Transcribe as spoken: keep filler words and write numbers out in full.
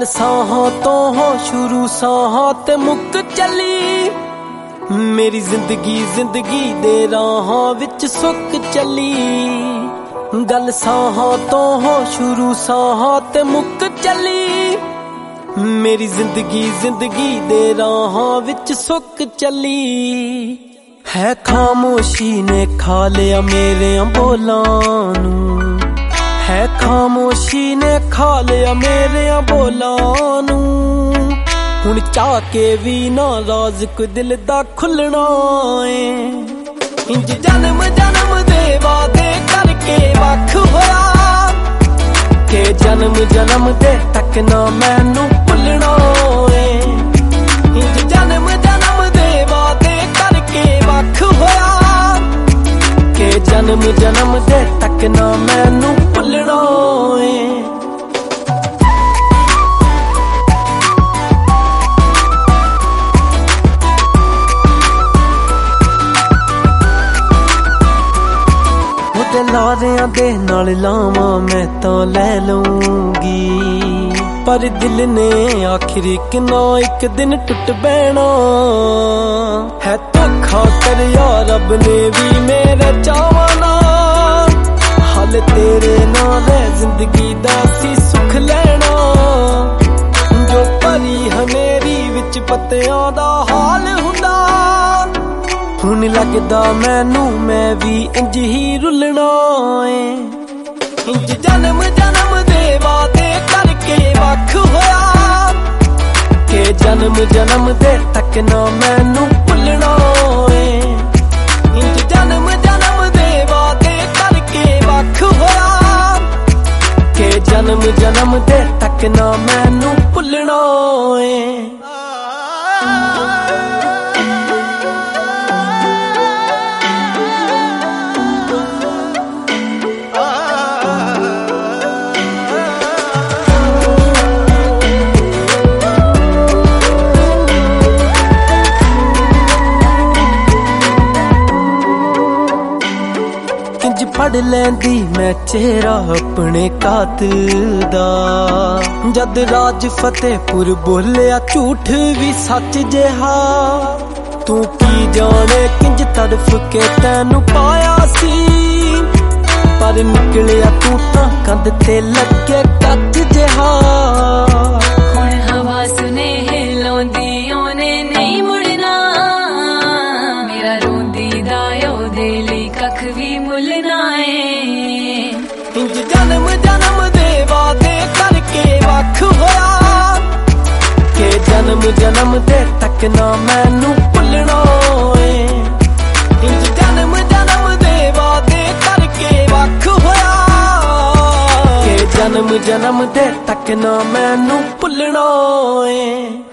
ਸਾਹਾਂ ਤੋਂ ਹੋ ਸ਼ੁਰੂ ਸਾਹਾਂ ਤੇ ਮੁੱਕ ਚੱਲੀ। ਮੇਰੀ ਜ਼ਿੰਦਗੀ ਜ਼ਿੰਦਗੀ ਦੇ ਰਾਹਾਂ ਵਿੱਚ ਸੁੱਕ ਚੱਲੀ। ਗੱਲ ਸਾਹਾਂ ਤੋਂ ਹੋ ਸ਼ੁਰੂ ਸਾਹਾਂ ਤੇ ਮੁੱਕ ਚੱਲੀ। ਮੇਰੀ ਜ਼ਿੰਦਗੀ ਜ਼ਿੰਦਗੀ ਦੇ ਰਾਹਾਂ ਵਿੱਚ ਸੁੱਕ ਚੱਲੀ। ਹੈ ਖਾਮੋਸ਼ੀ ਨੇ ਖਾ ਲਿਆ ਮੇਰਿਆਂ ਬੋਲਾਂ ਨੂੰ। ਹੈ ਖਾਮੋਸ਼ੀ ਨੇ ਖਾ ਲਿਆ ਮੇਰਿਆਂ ਬੋਲਾਂ ਨੂੰ। ਹੁਣ ਚਾਹ ਕੇ ਵੀ ਨਾ ਰਾਜ਼ ਕੋਈ ਦਿਲ ਦਾ ਖੁੱਲਣਾ ਏ। ਇੰਜ ਜਨਮ ਜਨਮ ਦੇ ਵਾਦੇ ਕਰਕੇ ਵੱਖ ਹੋਇਆ ਕਿ ਜਨਮ ਜਨਮ ਦੇ ਤੱਕ ਨਾ ਮੈਨੂੰ ਭੁੱਲਣਾ ਏ। ਇੰਜ ਜਨਮ ਜਨਮ ਦੇ ਵਾਦੇ ਕਰਕੇ ਵੱਖ ਹੋਇਆ ਕਿ ਜਨਮ ਜਨਮ ਦੇ ਤੱਕ ਨਾ ਮੈਨੂੰ ਭੁੱਲਣਾ ਏ। ਲਾਰਿਆਂ ਦੇ ਨਾਲ ਲਾਵਾਂ ਮੈਂ ਤਾਂ ਲੈ ਲਊਂਗੀ, ਪਰ ਦਿਲ ਨੇ ਆਖਿਰ ਇੱਕ ਨਾ ਇੱਕ ਦਿਨ ਟੁੱਟ ਬਹਿਣਾ ਹੈ। ਧੋਖਾ ਕਰਿਆ ਰੱਬ ਨੇ ਵੀ ਮੇਰੇ ਚਾਵਾਂ ਨਾਲ। ਹਾਲੇ ਤੇਰੇ ਨਾਲ ਹੈ ਜ਼ਿੰਦਗੀ ਦਾ ਸੀ ਸੁੱਖ ਲੈਣਾ। ਜੋ ਭਰੀ ਹਨੇਰੀ ਵਿੱਚ ਪੱਤਿਆਂ ਦਾ ਹਾਲ ਹੁੰਦਾ। ਹੁਣ ਲੱਗਦਾ ਮੈਨੂੰ ਮੈਂ ਵੀ ਇੰਜ ਹੀ ਰੁਲਣਾ ਏ। ਇੰਜ ਜਨਮ ਜਨਮ ਦੇ ਵਾਦੇ ਕਰਕੇ ਵੱਖ ਹੋਇਆ ਕਿ ਜਨਮ ਜਨਮ ਦੇ ਤੱਕ ਨਾ ਮੈਨੂੰ ਭੁੱਲਣਾ ਏ। ਇੰਜ ਜਨਮ ਜਨਮ ਦੇ ਵਾਦੇ ਕਰਕੇ ਵੱਖ ਹੋਇਆ ਕਿ ਜਨਮ ਜਨਮ ਦੇ ਤੱਕ ਨਾ ਮੈਨੂੰ ਭੁੱਲਣਾ ਏ। ਫੜ ਲੈਂਦੀ ਮੈਂ ਚਿਹਰਾ ਆਪਣੇ ਕਾਤਿਲ ਦਾ। ਜਦ ਰਾਜ ਫਤਿਹਪੁਰ ਬੋਲਿਆ ਝੂਠ ਵੀ ਸੱਚ ਜਿਹਾ। ਤੂੰ ਕੀ ਜਾਣੇ ਕਿੰਜ ਤੜਫ ਕੇ ਤੈਨੂੰ ਪਾਇਆ ਸੀ। ਪਰ ਨਿਕਲਿਆ ਤੂੰ ਤਾਂ ਕੰਧ ਤੇ ਲੱਗੇ ਕੱਚ ਜਿਹਾ। ਹੁਣ ਹਵਾ ਸੁਨੇਹੇ ਲਾਉਂਦੀ ਉਹਨੇ ਨਹੀਂ ਮੁੜਨਾ। ਮੇਰਾ ਰੋਂਦੀ ਦਾ ਉਹਦੇ ਲਈ ਕੱਖ ਵੀ ਮੁੱਲਣਾ ਏ। ਇੰਜ ਜਨਮ ਜਨਮ ਦੇ ਵਾਦੇ ਕਰਕੇ ਵੱਖ ਹੋਇਆ ਕਿ ਜਨਮ ਜਨਮ ਦੇ ਤੱਕ ਨਾ ਮੈਨੂੰ ਭੁੱਲਣਾ ਏ। ਇੰਜ ਜਨਮ ਜਨਮ ਦੇ ਵਾਦੇ ਕਰਕੇ ਵੱਖ ਹੋਇਆ ਕਿ ਜਨਮ ਜਨਮ ਦੇ ਤੱਕ ਨਾ ਮੈਨੂੰ ਭੁੱਲਣਾ ਏ।